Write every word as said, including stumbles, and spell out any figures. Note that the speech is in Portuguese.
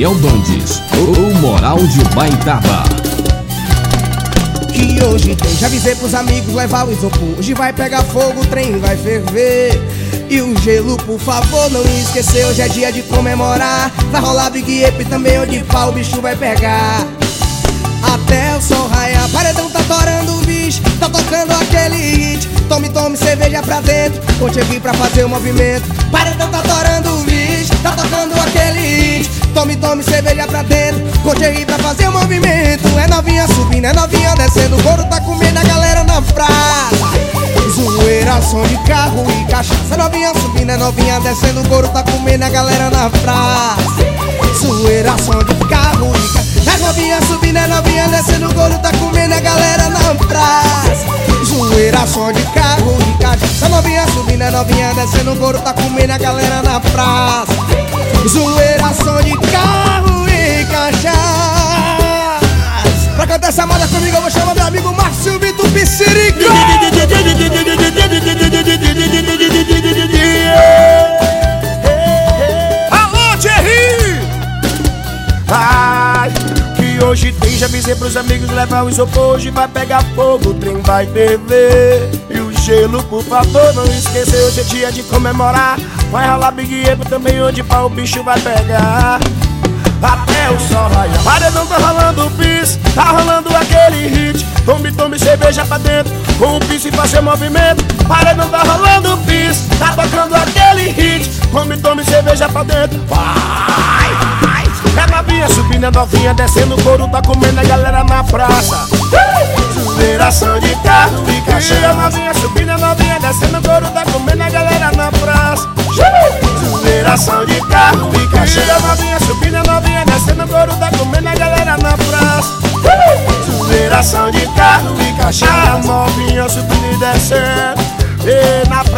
Daniel Bandes, o Moral de Baitaba. Que hoje tem, já avisei pros amigos levar o isopor. Hoje vai pegar fogo, o trem vai ferver. E o gelo, por favor, não esquecer. Hoje é dia de comemorar. Vai rolar Big Ape também, onde pau o bicho vai pegar. Até o sol raiar, paredão tá torando o bicho. Tá tocando aquele hit. Tome, tome cerveja pra dentro. Conte aqui pra fazer o movimento. Paredão tá torando o bicho. Tá tocando aquele hit. Tome, tome cerveja pra dentro. Conte aí pra fazer o movimento. É novinha subindo, é novinha descendo. O couro tá comendo a galera na praça. Zoeira, som de carro e cachaça. Novinha subindo, é novinha descendo. O couro tá comendo a galera na praça. Zoeira, som de carro e cachaça. É novinha subindo, é novinha descendo. O couro tá comendo a galera na praça. Zoeira, som de carro e cachaça. Novinha subindo, é novinha descendo. O couro tá comendo a galera na praça. Zoeira, som de carro e cachaça. Pra cantar essa moda comigo eu vou chamar meu amigo Márcio Vitor Piscirico. Alô, Thierry! Ai, que hoje tem, já avisei pros amigos levar o isopor. Hoje vai pegar fogo, o trem vai ferver. E o gelo, por favor, não esquecer. Hoje é dia de comemorar. Vai rolar Big Apple também, onde pau o bicho vai pegar. Até o sol raiar, paredão tá rolando o bis. Tá rolando aquele hit. Tome, tome cerveja pra dentro. Com o bis e fazer movimento. Paredão tá rolando o bis. Tá tocando aquele hit. Tome, tome cerveja pra dentro. Vai, vai. É novinha subindo, é novinha descendo. O couro tá comendo a galera na praça. Zoeiração de carro e cachaça. É novinha subindo, é novinha descendo. O couro tá comendo a galera na praça. Zoeiração de carro e cachaça. É novinha subindo, é novinha descendo. O couro tá comendo a galera na praça. Zoeiração de carro e cachaça. Novinha subindo e descendo. E na